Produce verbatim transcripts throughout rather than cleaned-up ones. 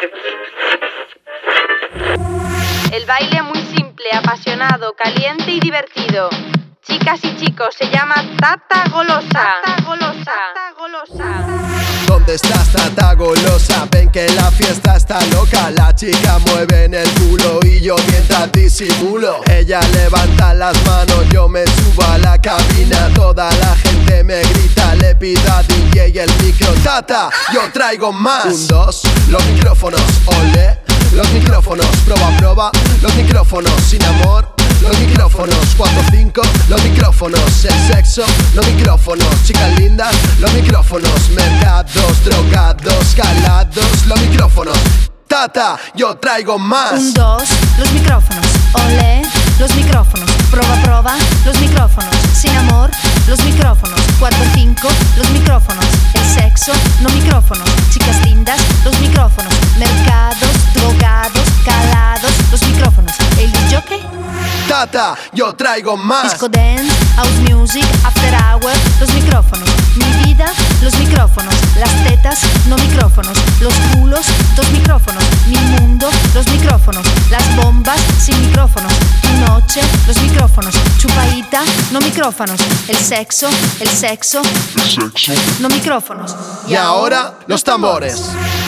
El baile muy simple, apasionado, caliente y divertido. Chicas y chicos, se llama Tata Golosa. Tata Golosa. Tata Golosa. ¿Dónde estás, Tata Golosa? Ven que la fiesta está loca. La chica mueve en el culo y yo mientras disimulo. Ella levanta las manos, yo me subo a la cabina. Toda la gente me grita, le pido a D J el micro. Tata, yo traigo más. Un, dos, los micrófonos, ole. Los micrófonos, proba, proba. Los micrófonos, sin amor. Los micrófonos, cuatro, cinco, los micrófonos, el sexo, los micrófonos, chicas lindas, los micrófonos, mercados, drogados, calados, los micrófonos. Tata, yo traigo más. Un, dos, los micrófonos, olé, los micrófonos, proba, proba, los micrófonos, sin amor, los micrófonos, cuatro, cinco, los micrófonos, el sexo, los micrófonos, chicas lindas, los micrófonos, mercados, drogados, calados, los micrófonos, el jockey. Tata, yo traigo más. Disco dance, house music, after hour, los micrófonos. Mi vida, los micrófonos. Las tetas, no micrófonos. Los culos, dos micrófonos. Mi mundo, los micrófonos. Las bombas, sin micrófonos. Tu noche, los micrófonos. Chupaita, no micrófonos. El sexo, el sexo, el sexo, no micrófonos. Y ahora, los tambores.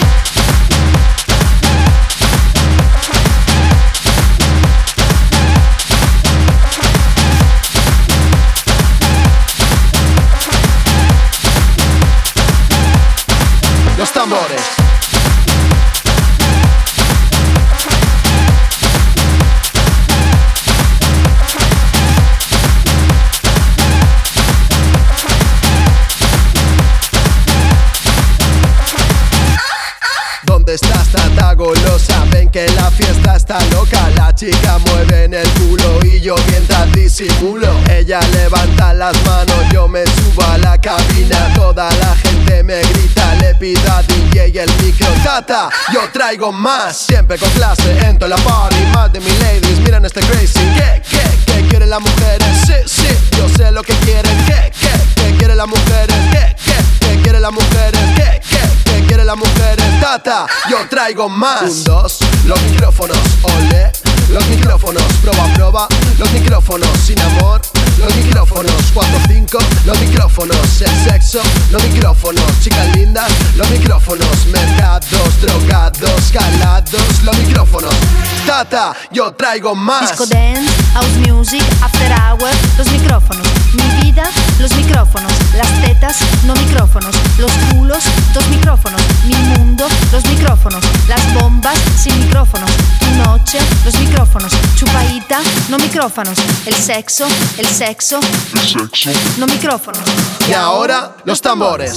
Los tambores. ¿Dónde estás, Tata Golosa? Ven que la fiesta está loca. La chica mueve en el culo y yo mientras disimulo. Ella levanta las manos, yo me subo a la cabina. Toda la gente me grita, le pido a D J el micro. Tata, yo traigo más. Siempre con clase, entro en la party. Más de mil ladies, miran este crazy. ¿Qué, qué, qué quieren las mujeres? Sí, sí, yo sé lo que quieren. ¿Qué, qué, qué quieren las mujeres? ¿Qué, qué, qué quieren las mujeres? ¿Qué, qué, qué quieren las mujeres? Tata, yo traigo más. Un, dos, los micrófonos, ole. Los micrófonos, proba, proba. Los micrófonos, sin amor. Los micrófonos, cuatro, cinco. Los micrófonos, el sexo. Los micrófonos, chicas lindas. Los micrófonos, mercados, drogados, calados. Los micrófonos. Tata, yo traigo más. Disco dance, house music, after hour, los micrófonos. Mi vida, los micrófonos. Las tetas, no micrófonos. Los culos, dos micrófonos. Mi mundo, los micrófonos. Las bombas, sin micrófonos. Tu noche, los micrófonos. Chupaita, no micrófonos. El sexo, el sexo, el sexo, no micrófonos. Y ahora, los tambores.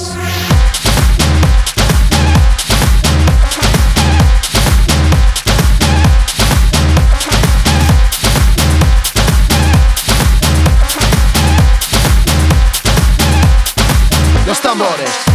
Los tambores.